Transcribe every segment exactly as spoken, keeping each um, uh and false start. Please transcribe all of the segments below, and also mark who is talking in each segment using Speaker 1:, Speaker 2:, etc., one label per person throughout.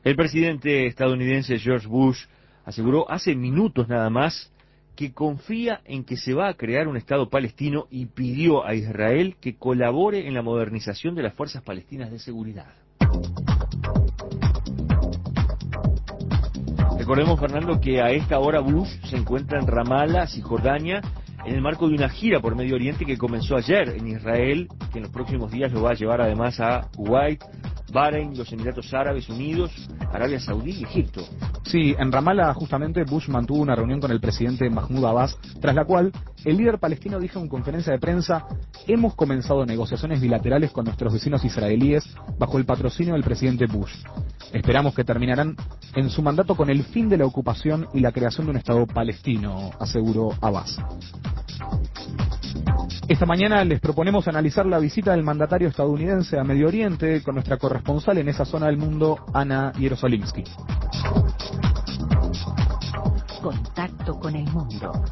Speaker 1: El presidente estadounidense George Bush aseguró hace minutos nada más que confía en que se va a crear un Estado palestino y pidió a Israel que colabore en la modernización de las fuerzas palestinas de seguridad. Recordemos, Fernando, que a esta hora Bush se encuentra en Ramallah, Cisjordania, en el marco de una gira por Medio Oriente que comenzó ayer en Israel, que en los próximos días lo va a llevar además a Kuwait, Bahrein, los Emiratos Árabes Unidos, Arabia Saudí y Egipto.
Speaker 2: Sí, en Ramallah justamente Bush mantuvo una reunión con el presidente Mahmoud Abbas, tras la cual el líder palestino dijo en conferencia de prensa: hemos comenzado negociaciones bilaterales con nuestros vecinos israelíes bajo el patrocinio del presidente Bush. Esperamos que terminarán en su mandato con el fin de la ocupación y la creación de un Estado palestino, aseguró Abbas. Esta mañana les proponemos analizar la visita del mandatario estadounidense a Medio Oriente con nuestra corresponsal en esa zona del mundo, Ana Yerosolimsky.
Speaker 3: Contacto con el mundo.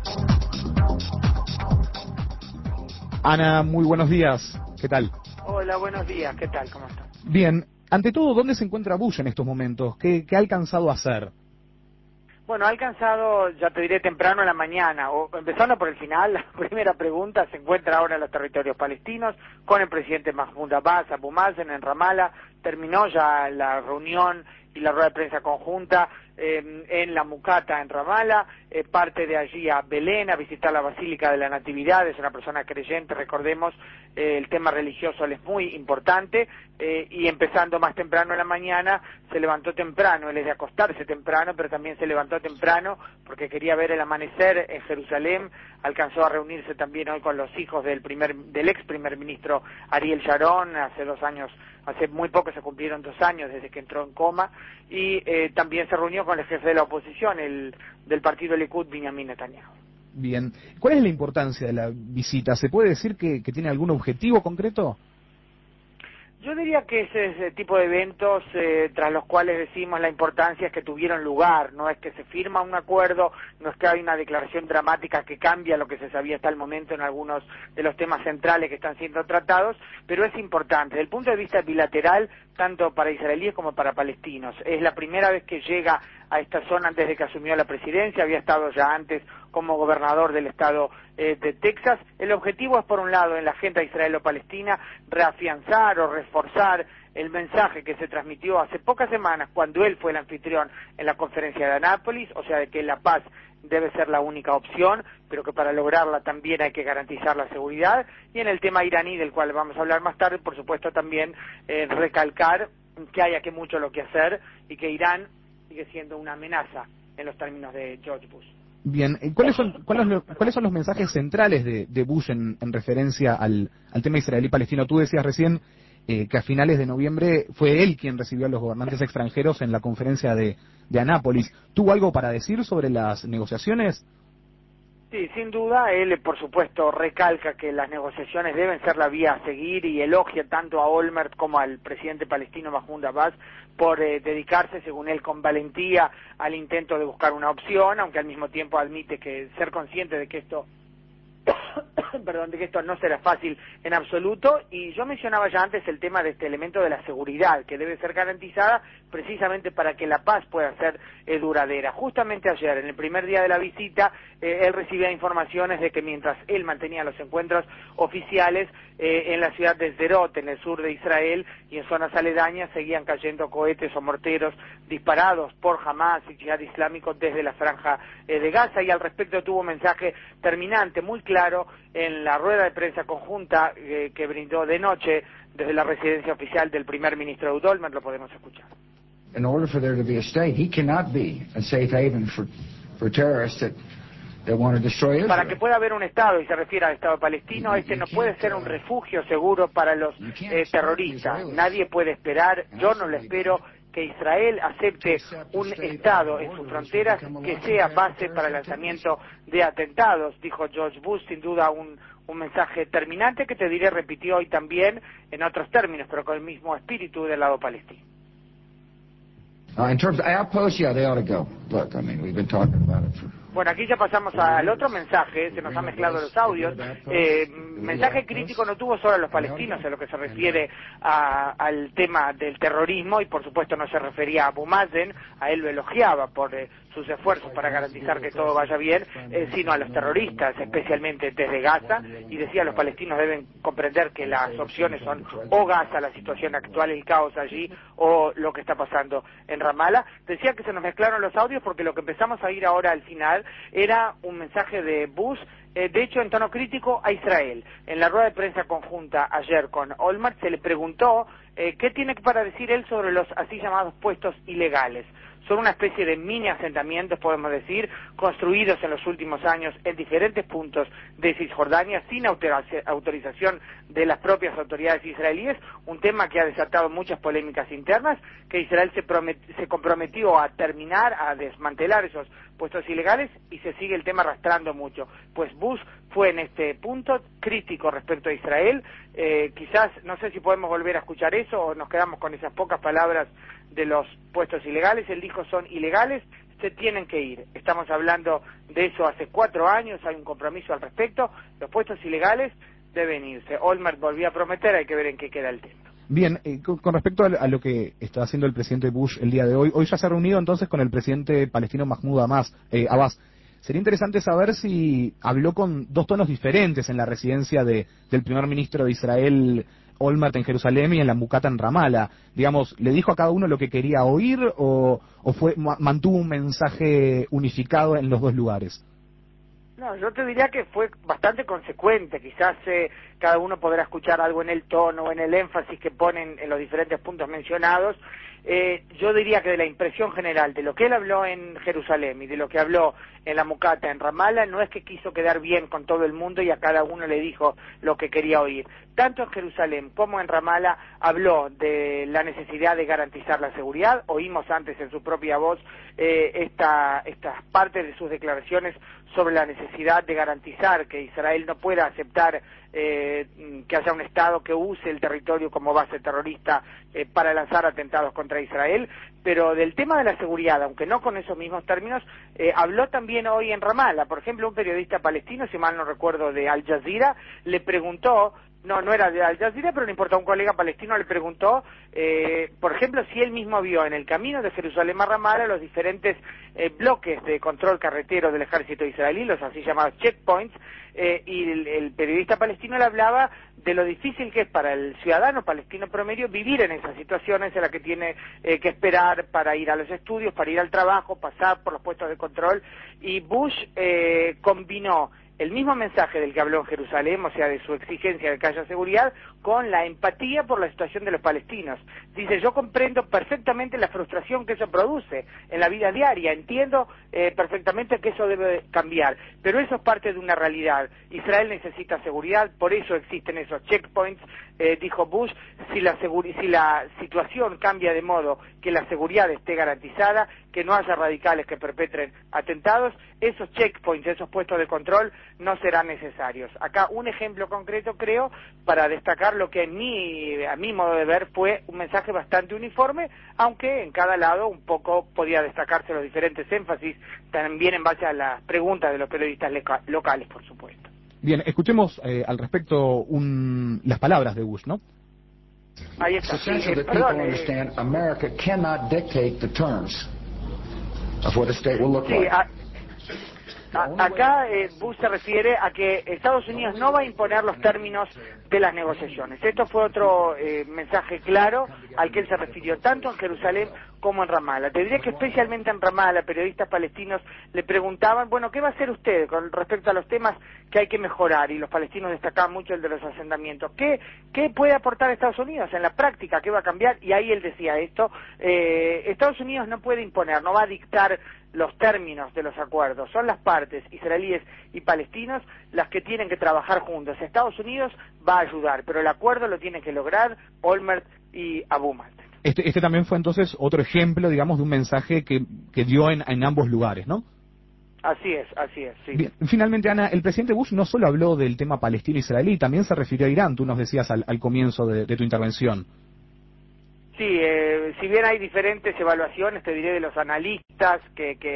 Speaker 2: Ana, muy buenos días. ¿Qué tal?
Speaker 4: Hola, buenos días. ¿Qué tal? ¿Cómo estás?
Speaker 2: Bien. Ante todo, ¿dónde se encuentra Bush en estos momentos? ¿Qué, qué ha alcanzado a hacer?
Speaker 4: Bueno, ha alcanzado, ya te diré, temprano en la mañana, o empezando por el final, la primera pregunta, se encuentra ahora en los territorios palestinos con el presidente Mahmoud Abbas, Abu Mazen, en Ramallah. Terminó ya la reunión y la rueda de prensa conjunta eh, en la Mucata, en Ramallah, eh, parte de allí a Belén a visitar la Basílica de la Natividad. Es una persona creyente, recordemos, eh, el tema religioso le es muy importante, eh, y empezando más temprano en la mañana, se levantó temprano, él es de acostarse temprano, pero también se levantó temprano porque quería ver el amanecer en Jerusalén. Alcanzó a reunirse también hoy con los hijos del primer del ex primer ministro Ariel Sharon. Hace dos años, hace muy poco se cumplieron dos años desde que entró en coma, y eh, también se reunió con el jefe de la oposición, el del partido Likud, Benjamin Netanyahu.
Speaker 2: Bien. ¿Cuál es la importancia de la visita? ¿Se puede decir que, que tiene algún objetivo concreto?
Speaker 4: Yo diría que ese, ese tipo de eventos, eh, tras los cuales decimos la importancia es que tuvieron lugar, no es que se firma un acuerdo, no es que hay una declaración dramática que cambia lo que se sabía hasta el momento en algunos de los temas centrales que están siendo tratados, pero es importante. Desde el punto de vista bilateral, tanto para israelíes como para palestinos, es la primera vez que llega a esta zona desde que asumió la presidencia, había estado ya antes como gobernador del estado eh, de Texas. El objetivo es, por un lado, en la agenda israelo-palestina, reafianzar o reforzar el mensaje que se transmitió hace pocas semanas cuando él fue el anfitrión en la conferencia de Anápolis, o sea, de que la paz debe ser la única opción, pero que para lograrla también hay que garantizar la seguridad. Y en el tema iraní, del cual vamos a hablar más tarde, por supuesto también eh, recalcar que hay aquí mucho lo que hacer y que Irán sigue siendo una amenaza en los términos de George Bush.
Speaker 2: Bien, ¿cuáles son, cuáles, cuáles son los mensajes centrales de, de Bush en, en referencia al, al tema israelí-palestino? Tú decías recién eh, que a finales de noviembre fue él quien recibió a los gobernantes extranjeros en la conferencia de, de Anápolis. ¿Tuvo algo para decir sobre las negociaciones?
Speaker 4: Sí, sin duda, él por supuesto recalca que las negociaciones deben ser la vía a seguir y elogia tanto a Olmert como al presidente palestino Mahmoud Abbas por eh, dedicarse, según él, con valentía al intento de buscar una opción, aunque al mismo tiempo admite que ser consciente de que esto perdón, de que esto no será fácil en absoluto. Y yo mencionaba ya antes el tema de este elemento de la seguridad, que debe ser garantizada precisamente para que la paz pueda ser eh, duradera. Justamente ayer, en el primer día de la visita, eh, él recibía informaciones de que mientras él mantenía los encuentros oficiales eh, en la ciudad de Sderot, en el sur de Israel, y en zonas aledañas, seguían cayendo cohetes o morteros disparados por Hamas y Jihad Islámico desde la franja eh, de Gaza, y al respecto tuvo un mensaje terminante, muy claro, en la rueda de prensa conjunta eh, que brindó de noche desde la residencia oficial del primer ministro Ehud Olmert. Lo podemos escuchar.
Speaker 5: In order for there to be a state, he cannot be a safe haven for, for terrorists that, that want to destroy Israel.
Speaker 4: Para que pueda haber un Estado, y se refiere al Estado palestino, este no puede ser un refugio seguro para los eh, terroristas. Nadie puede esperar, yo no lo espero, que Israel acepte un Estado en sus fronteras que sea base para el lanzamiento de atentados, dijo George Bush. Sin duda un, un mensaje terminante que te diré repitió hoy también en otros términos, pero con el mismo espíritu del lado palestino.
Speaker 5: Uh, in terms of outposts, yeah, they ought to go. Look, I mean, we've been talking about it for
Speaker 4: Bueno, aquí ya pasamos al otro mensaje, se nos han mezclado los audios. Eh, mensaje crítico no tuvo solo a los palestinos en lo que se refiere a, al tema del terrorismo, y por supuesto no se refería a Abu Mazen, a él lo elogiaba por eh, sus esfuerzos para garantizar que todo vaya bien, eh, sino a los terroristas, especialmente desde Gaza, y decía los palestinos deben comprender que las opciones son o Gaza, la situación actual, el caos allí, o lo que está pasando en Ramallah. Decía que se nos mezclaron los audios porque lo que empezamos a ir ahora al final era un mensaje de Bush, eh, de hecho en tono crítico a Israel. En la rueda de prensa conjunta ayer con Olmert se le preguntó eh, qué tiene para decir él sobre los así llamados puestos ilegales. Son una especie de mini asentamientos, podemos decir, construidos en los últimos años en diferentes puntos de Cisjordania sin autorización de las propias autoridades israelíes, un tema que ha desatado muchas polémicas internas, que Israel se, se comprometió a terminar, a desmantelar esos puestos ilegales, y se sigue el tema arrastrando mucho. Pues Bush fue en este punto crítico respecto a Israel. Eh, quizás, no sé si podemos volver a escuchar eso o nos quedamos con esas pocas palabras de los puestos ilegales. Él dijo son ilegales, se tienen que ir. Estamos hablando de eso hace cuatro años, hay un compromiso al respecto, los puestos ilegales deben irse. Olmert volvió a prometer, hay que ver en qué queda el tema.
Speaker 2: Bien, eh, con, con respecto a, a lo que está haciendo el presidente Bush el día de hoy, hoy ya se ha reunido entonces con el presidente palestino Mahmoud Abbas. Eh, Abbas. Sería interesante saber si habló con dos tonos diferentes en la residencia de, del primer ministro de Israel, Olmert, en Jerusalén, y en la Mucata en Ramallah. Digamos, ¿le dijo a cada uno lo que quería oír o, o fue mantuvo un mensaje unificado en los dos lugares?
Speaker 4: No, yo te diría que fue bastante consecuente. Quizás eh, cada uno podrá escuchar algo en el tono o en el énfasis que ponen en los diferentes puntos mencionados. Eh, yo diría que de la impresión general de lo que él habló en Jerusalén y de lo que habló en la Mucata en Ramallah, no es que quiso quedar bien con todo el mundo y a cada uno le dijo lo que quería oír. Tanto en Jerusalén como en Ramallah habló de la necesidad de garantizar la seguridad. Oímos antes en su propia voz eh, esta, estas partes de sus declaraciones sobre la necesidad de garantizar que Israel no pueda aceptar eh, que haya un Estado que use el territorio como base terrorista eh, para lanzar atentados contra Israel. Pero del tema de la seguridad, aunque no con esos mismos términos, eh, habló también hoy en Ramallah. Por ejemplo, un periodista palestino, si mal no recuerdo, de Al Jazeera, le preguntó, no, no era de Al Jazeera, pero no importa, un colega palestino le preguntó, eh, por ejemplo, si él mismo vio en el camino de Jerusalén a Ramallah los diferentes eh, bloques de control carretero del ejército israelí, los así llamados checkpoints, eh, y el, el periodista palestino le hablaba de lo difícil que es para el ciudadano palestino promedio vivir en esas situaciones en las que tiene eh, que esperar para ir a los estudios, para ir al trabajo, pasar por los puestos de control, y Bush eh, combinó el mismo mensaje del que habló en Jerusalén, o sea, de su exigencia de que haya seguridad, con la empatía por la situación de los palestinos. Dice, yo comprendo perfectamente la frustración que eso produce en la vida diaria, entiendo eh, perfectamente que eso debe cambiar, pero eso es parte de una realidad. Israel necesita seguridad, por eso existen esos checkpoints, eh, dijo Bush. Si la, si la situación cambia de modo que la seguridad esté garantizada, que no haya radicales que perpetren atentados, esos checkpoints, esos puestos de control no serán necesarios. Acá un ejemplo concreto, creo, para destacar lo que en mi, a mi modo de ver fue un mensaje bastante uniforme, aunque en cada lado un poco podía destacarse los diferentes énfasis, también en base a las preguntas de los periodistas loca locales, por supuesto.
Speaker 2: Bien, escuchemos eh, al respecto un, las palabras de Bush, ¿no?
Speaker 4: Ahí está.
Speaker 5: It's essential
Speaker 4: Sí,
Speaker 5: that people
Speaker 4: perdón, eh,
Speaker 5: understand America cannot dictate the terms of what a state will look
Speaker 4: sí,
Speaker 5: like.
Speaker 4: a, a, acá eh, Bush se refiere a que Estados Unidos no va a imponer los términos de las negociaciones. Esto fue otro eh, mensaje claro al que él se refirió tanto en Jerusalén como en Ramallah. Te diría que especialmente en Ramallah, periodistas palestinos le preguntaban, bueno, ¿qué va a hacer usted con respecto a los temas que hay que mejorar? Y los palestinos destacaban mucho el de los asentamientos. ¿Qué, qué puede aportar Estados Unidos en la práctica? ¿Qué va a cambiar? Y ahí él decía esto, eh, Estados Unidos no puede imponer, no va a dictar los términos de los acuerdos. Son las partes, israelíes y palestinos, las que tienen que trabajar juntos. Estados Unidos va a ayudar, pero el acuerdo lo tiene que lograr Olmert y Abu Mazen.
Speaker 2: Este, este también fue entonces otro ejemplo, digamos, de un mensaje que, que dio en, en ambos lugares, ¿no?
Speaker 4: Así es, así es, sí.
Speaker 2: Bien, finalmente, Ana, el presidente Bush no solo habló del tema palestino-israelí, también se refirió a Irán, tú nos decías al, al comienzo de, de tu intervención.
Speaker 4: Sí, eh, si bien hay diferentes evaluaciones, te diré, de los analistas que, que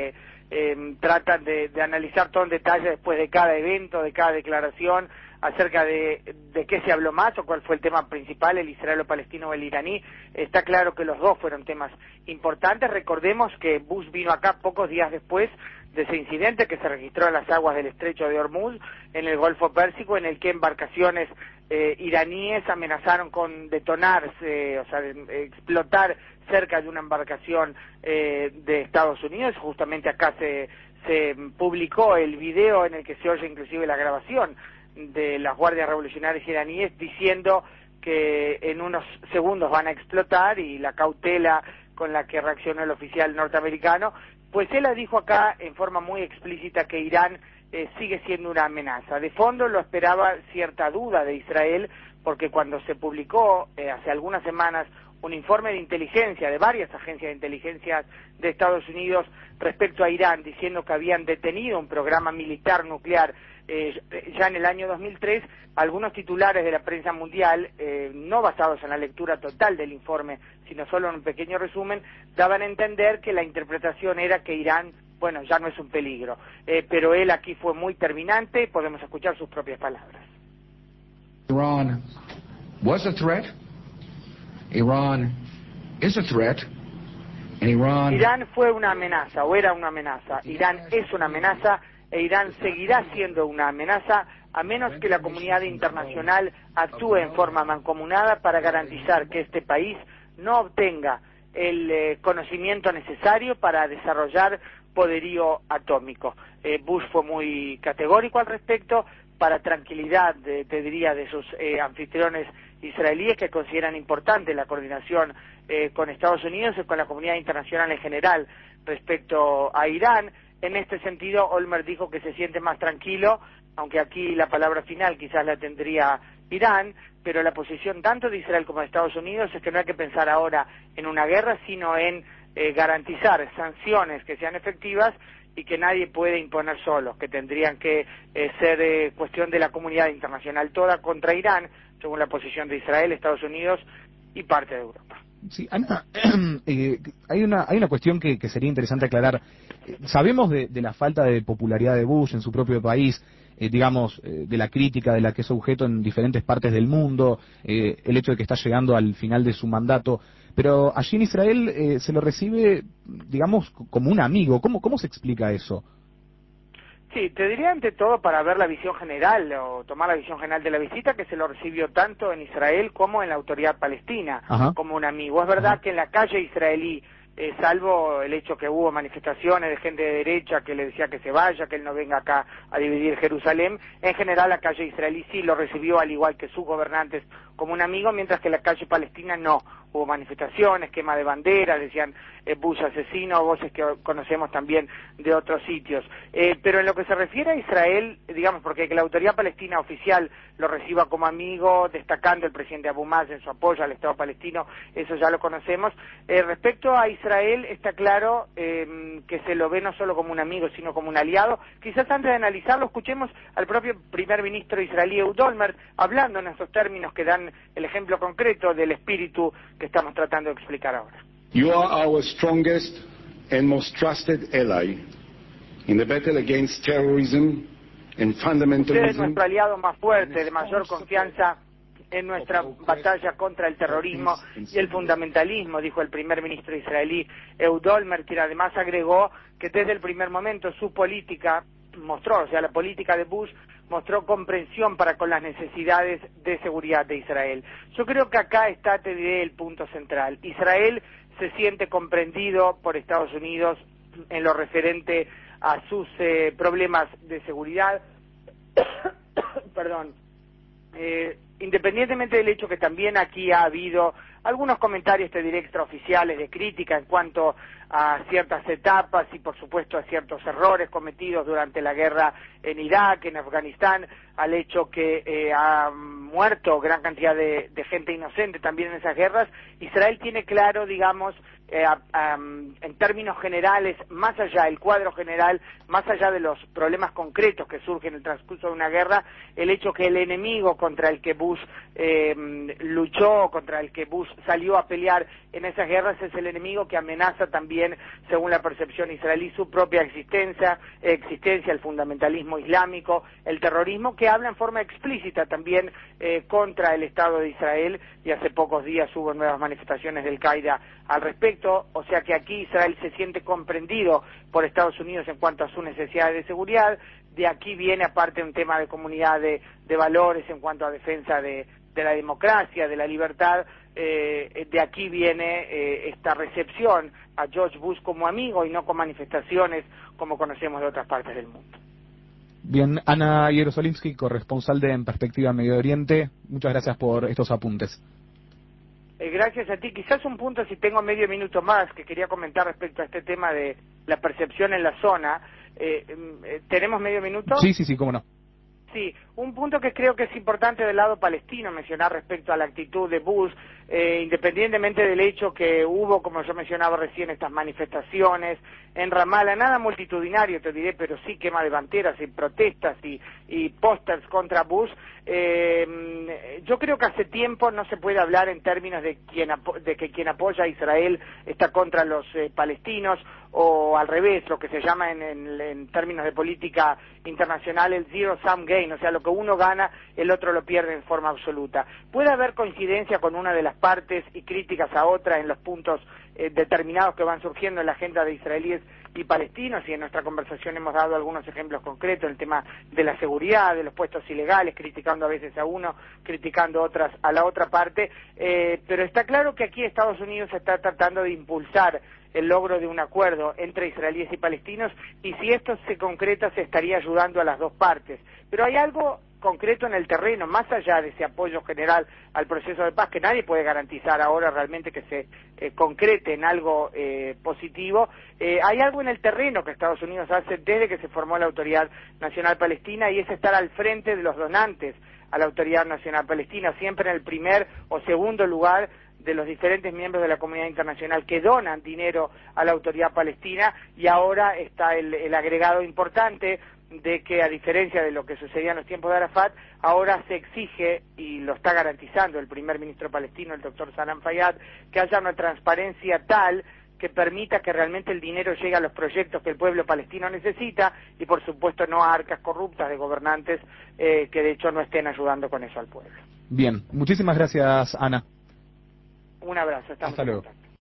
Speaker 4: eh, tratan de, de analizar todo en detalle después de cada evento, de cada declaración, acerca de, de qué se habló más o cuál fue el tema principal, el israelo-palestino o el iraní. Está claro que los dos fueron temas importantes. Recordemos que Bush vino acá pocos días después de ese incidente que se registró en las aguas del estrecho de Hormuz, en el Golfo Pérsico, en el que embarcaciones eh, iraníes amenazaron con detonarse, o sea, de, explotar cerca de una embarcación eh, de Estados Unidos. Justamente acá se, se publicó el video en el que se oye inclusive la grabación de las guardias revolucionarias iraníes diciendo que en unos segundos van a explotar, y la cautela con la que reaccionó el oficial norteamericano, pues él dijo acá en forma muy explícita que Irán eh, sigue siendo una amenaza. De fondo lo esperaba cierta duda de Israel, porque cuando se publicó eh, hace algunas semanas un informe de inteligencia de varias agencias de inteligencia de Estados Unidos respecto a Irán, diciendo que habían detenido un programa militar nuclear eh, ya en el año dos mil tres, algunos titulares de la prensa mundial, eh, no basados en la lectura total del informe, sino solo en un pequeño resumen, daban a entender que la interpretación era que Irán, bueno, ya no es un peligro. Eh, pero él aquí fue muy terminante, podemos escuchar sus propias palabras.
Speaker 5: Iran was a threat. Iran is a threat. And Iran...
Speaker 4: Irán fue una amenaza, o era una amenaza. Irán es una amenaza, e Irán seguirá siendo una amenaza a menos que la comunidad internacional actúe en forma mancomunada para garantizar que este país no obtenga el eh, conocimiento necesario para desarrollar poderío atómico. Eh, Bush fue muy categórico al respecto, para tranquilidad, de, te diría, de sus eh, anfitriones israelíes, que consideran importante la coordinación eh, con Estados Unidos y con la comunidad internacional en general respecto a Irán. En este sentido, Olmert dijo que se siente más tranquilo, aunque aquí la palabra final quizás la tendría Irán, pero la posición tanto de Israel como de Estados Unidos es que no hay que pensar ahora en una guerra, sino en eh, garantizar sanciones que sean efectivas y que nadie puede imponer solo, que tendrían que eh, ser eh, cuestión de la comunidad internacional toda contra Irán, según la posición de Israel, Estados Unidos y parte de Europa.
Speaker 2: Sí, Ana, eh, hay una hay una cuestión que, que sería interesante aclarar. Eh, sabemos de, de la falta de popularidad de Bush en su propio país, eh, digamos, eh, de la crítica de la que es objeto en diferentes partes del mundo, eh, el hecho de que está llegando al final de su mandato, pero allí en Israel eh, se lo recibe, digamos, como un amigo. ¿Cómo, cómo se explica eso?
Speaker 4: Sí, te diría ante todo para ver la visión general o tomar la visión general de la visita, que se lo recibió tanto en Israel como en la autoridad palestina. Ajá. Como un amigo. Es verdad Ajá. que en la calle israelí, eh, salvo el hecho que hubo manifestaciones de gente de derecha que le decía que se vaya, que él no venga acá a dividir Jerusalén, en general la calle israelí sí lo recibió, al igual que sus gobernantes, como un amigo, mientras que la calle palestina no. Hubo manifestaciones, quema de banderas, decían eh, Bush asesino, voces que conocemos también de otros sitios. Eh, pero en lo que se refiere a Israel, digamos, porque que la autoridad palestina oficial lo reciba como amigo, destacando el presidente Abu Mazen en su apoyo al Estado palestino, eso ya lo conocemos. Eh, respecto a Israel, está claro eh, que se lo ve no solo como un amigo, sino como un aliado. Quizás antes de analizarlo, escuchemos al propio primer ministro israelí Ehud Olmert, hablando en estos términos que dan el ejemplo concreto del espíritu que estamos tratando de explicar ahora.
Speaker 6: You are our strongest and most trusted ally in the battle against terrorism and fundamentalism.
Speaker 4: Usted es nuestro aliado más fuerte, de mayor confianza en nuestra batalla contra el terrorismo y el fundamentalismo, dijo el primer ministro israelí Ehud Olmert, quien además agregó que desde el primer momento su política mostró, o sea, la política de Bush mostró comprensión para con las necesidades de seguridad de Israel. Yo creo que acá está, te diré, el punto central. Israel se siente comprendido por Estados Unidos en lo referente a sus eh, problemas de seguridad. Perdón. Eh, independientemente del hecho que también aquí ha habido algunos comentarios, te diré, extraoficiales de crítica en cuanto a ciertas etapas y por supuesto a ciertos errores cometidos durante la guerra en Irak, en Afganistán, al hecho que eh, ha muerto gran cantidad de, de gente inocente también en esas guerras. Israel tiene claro, digamos, eh, um, en términos generales, más allá del cuadro general, más allá de los problemas concretos que surgen en el transcurso de una guerra, el hecho que el enemigo contra el que Bush eh, luchó, contra el que Bush salió a pelear en esas guerras, es el enemigo que amenaza también, según la percepción israelí, su propia existencia, existencia, el fundamentalismo islámico, el terrorismo, que habla en forma explícita también eh, contra el Estado de Israel, y hace pocos días hubo nuevas manifestaciones del Qaeda al respecto, o sea que aquí Israel se siente comprendido por Estados Unidos en cuanto a sus necesidades de seguridad. De aquí viene aparte un tema de comunidad de, de valores en cuanto a defensa de, de la democracia, de la libertad. Eh, de aquí viene eh, esta recepción a George Bush como amigo y no con manifestaciones como conocemos de otras partes del mundo.
Speaker 2: Bien, Ana Jerosolimsky, corresponsal de En Perspectiva Medio Oriente, muchas gracias por estos apuntes.
Speaker 4: Eh, gracias a ti. Quizás un punto, si tengo medio minuto más, que quería comentar respecto a este tema de la percepción en la zona. Eh, eh, ¿Tenemos medio minuto?
Speaker 2: Sí, sí, sí, cómo no.
Speaker 4: Sí, un punto que creo que es importante del lado palestino mencionar respecto a la actitud de Bush, eh, independientemente del hecho que hubo, como yo mencionaba recién, estas manifestaciones en Ramallah, nada multitudinario te diré, pero sí quema de banderas y protestas y, y pósters contra Bush. Eh, yo creo que hace tiempo no se puede hablar en términos de, quien de que quien apoya a Israel está contra los eh, palestinos, o al revés, lo que se llama en, en, en términos de política internacional el zero-sum game, o sea, lo que uno gana, el otro lo pierde en forma absoluta. Puede haber coincidencia con una de las partes y críticas a otra en los puntos eh, determinados que van surgiendo en la agenda de israelíes y palestinos, y en nuestra conversación hemos dado algunos ejemplos concretos, el tema de la seguridad, de los puestos ilegales, criticando a veces a uno, criticando otras a la otra parte, eh, pero está claro que aquí Estados Unidos está tratando de impulsar el logro de un acuerdo entre israelíes y palestinos, y si esto se concreta se estaría ayudando a las dos partes. Pero hay algo concreto en el terreno, más allá de ese apoyo general al proceso de paz, que nadie puede garantizar ahora realmente que se eh, concrete en algo eh, positivo. Eh, hay algo en el terreno que Estados Unidos hace desde que se formó la Autoridad Nacional Palestina, y es estar al frente de los donantes a la Autoridad Nacional Palestina, siempre en el primer o segundo lugar de los diferentes miembros de la comunidad internacional que donan dinero a la Autoridad Palestina, y ahora está el, el agregado importante de que, a diferencia de lo que sucedía en los tiempos de Arafat, ahora se exige, y lo está garantizando el primer ministro palestino, el doctor Salam Fayyad, que haya una transparencia tal que permita que realmente el dinero llegue a los proyectos que el pueblo palestino necesita, y por supuesto no a arcas corruptas de gobernantes eh, que de hecho no estén ayudando con eso al pueblo.
Speaker 2: Bien, muchísimas gracias, Ana.
Speaker 4: Un abrazo, estamos
Speaker 2: Hasta
Speaker 4: en
Speaker 2: luego.
Speaker 4: contacto.